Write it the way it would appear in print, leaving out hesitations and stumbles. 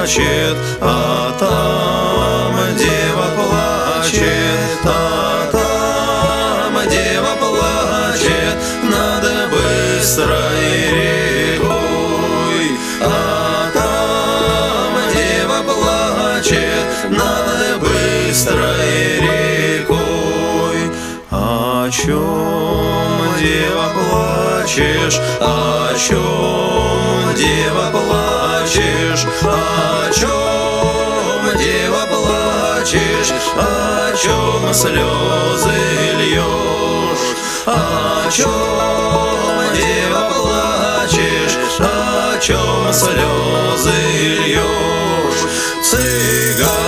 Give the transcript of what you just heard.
плачет, а там дева плачет, а там дева плачет над быстрой рекой, а там дева плачет над быстрой рекой. О чем, дева, плачешь? О чем, дева, плачешь? О чем, дева, плачешь? О чем слезы льешь? О чем, дева, плачешь? О чем слезы льешь? Цыган